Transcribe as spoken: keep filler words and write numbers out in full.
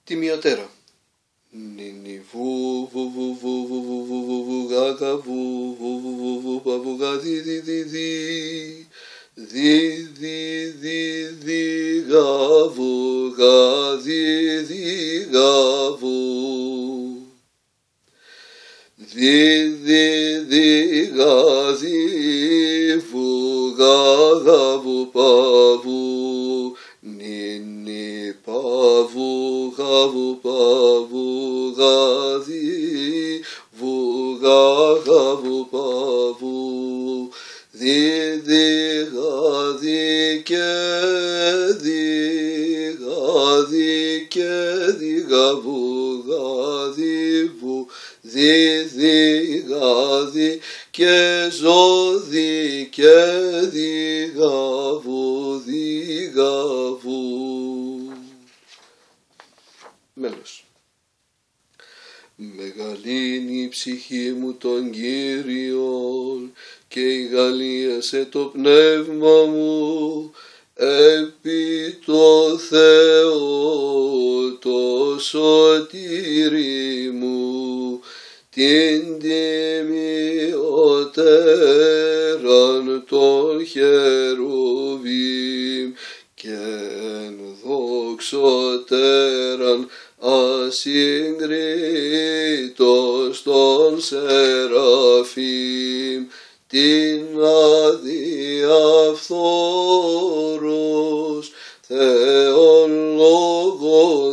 τιμιωτέρα. Νινι βου βου βου βου βου βου βου βου βου γακα βου βου βου βου βου παπουγα δι δι δι δι δι δι δι δι γα βου γα δι δι γα βου δι δι δι γα δι βου γα γα βου παβου νινι παβου γα βου παβου γα δι βου γα γα βου παβου δι δι γα δι και δι γα δι και δι γα βου γα δι βου δι δι γα δι και ζω δι και δι γα βου δι γα βου. Μέλος. Μεγαλύνει η ψυχή μου τον Κύριον και ηγαλίασε το πνεύμα μου επί το Θεό το σωτήρι μου την τιμιωτέραν των χερουβίμ και εν δόξωτέραν ασυγκρίτως των σεραφείμ την αδιαφθόρος Θεόν λόγον